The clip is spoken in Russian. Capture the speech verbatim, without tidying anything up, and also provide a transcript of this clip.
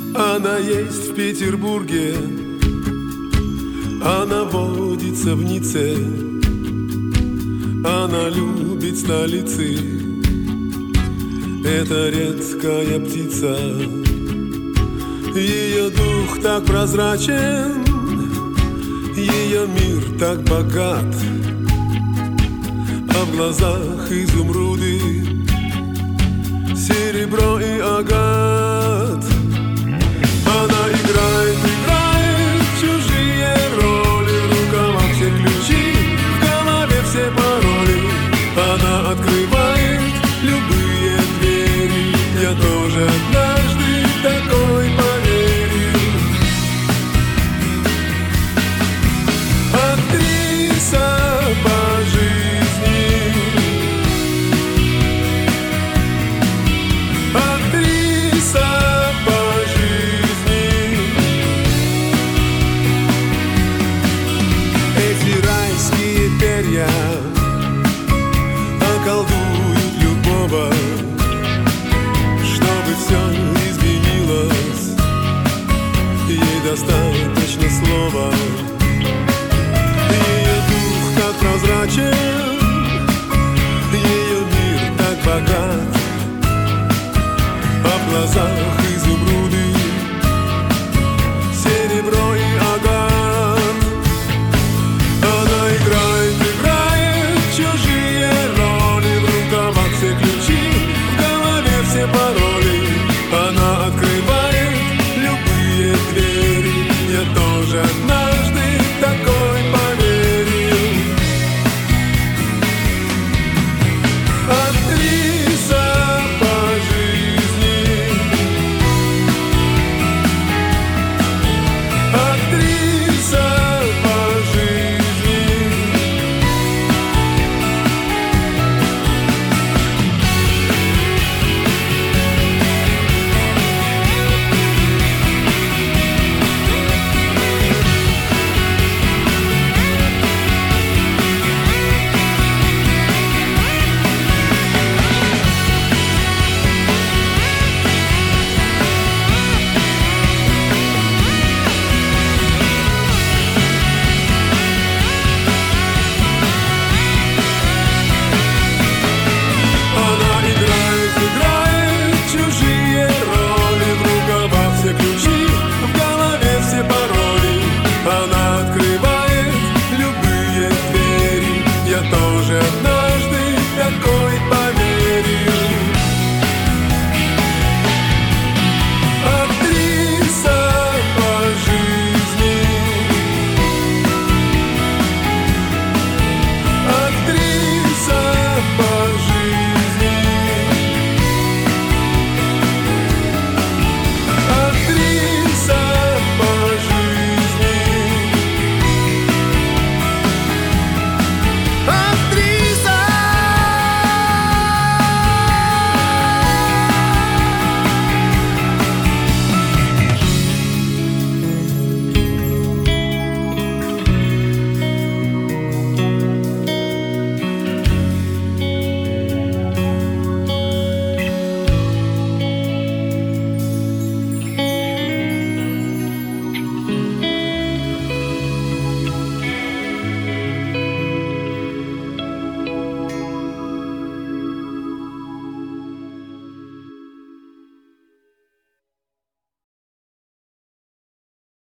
Она есть в Петербурге, она водится в Ницце, она любит столицы. Это редкая птица, ее дух так прозрачен, ее мир так богат, а в глазах изумруды, серебро и агат. Она играет, играет чужие роли, в рукавах все ключи, в голове все пароли. Она открывает любые двери, я тоже однажды такой поверил. Актриса по жизни, актриса по жизни. Эти райские перья околдуют любого, чтобы все изменилось. Ей достаточно слова.